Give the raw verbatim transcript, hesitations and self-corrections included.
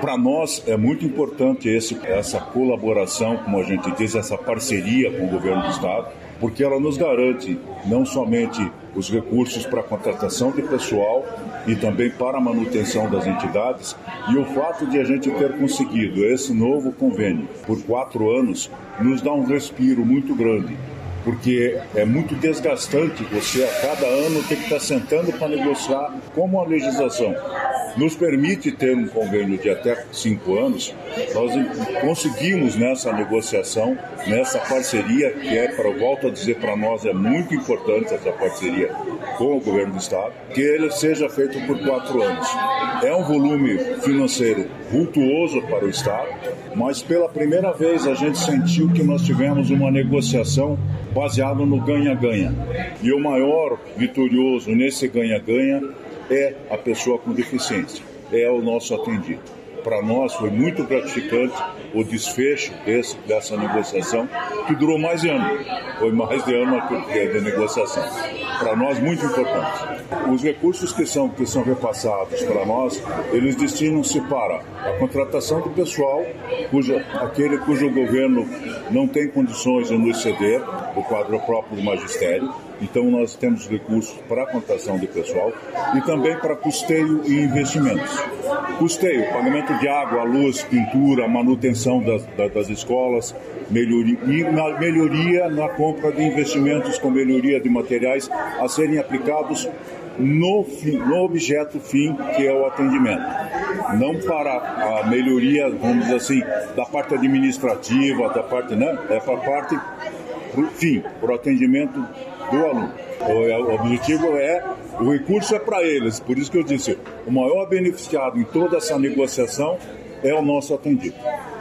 Para nós é muito importante esse, essa colaboração, como a gente diz, essa parceria com o governo do Estado, porque ela nos garante não somente os recursos para a contratação de pessoal e também para a manutenção das entidades, e o fato de a gente ter conseguido esse novo convênio por quatro anos nos dá um respiro muito grande, porque é muito desgastante você a cada ano ter que estar sentando para negociar como a legislação nos permite ter um convênio de até cinco anos. Nós conseguimos nessa negociação, nessa parceria, que é, para volto a dizer, para nós é muito importante essa parceria com o governo do Estado, que ele seja feito por quatro anos. É um volume financeiro vultuoso para o Estado, mas pela primeira vez a gente sentiu que nós tivemos uma negociação baseada no ganha-ganha. E o maior vitorioso nesse ganha-ganha é a pessoa com deficiência, é o nosso atendido. Para nós foi muito gratificante o desfecho desse, dessa negociação, que durou mais de ano. Foi mais de ano de negociação. Para nós, muito importante. Os recursos que são, que são repassados para nós, eles destinam-se para a contratação de pessoal, cuja, aquele cujo governo não tem condições de nos ceder, o quadro próprio do magistério. Então, nós temos recursos para a contratação de pessoal e também para custeio e investimentos. Custeio, pagamento de água, luz, pintura, manutenção das, das escolas, melhoria, e na melhoria na compra de investimentos com melhoria de materiais a serem aplicados no, fim, no objeto fim, que é o atendimento. Não para a melhoria, vamos dizer assim, da parte administrativa, da parte, né? É para a parte, pro fim, para o atendimento do aluno. O objetivo é, o recurso é para eles, por isso que eu disse, o maior beneficiado em toda essa negociação é o nosso atendido.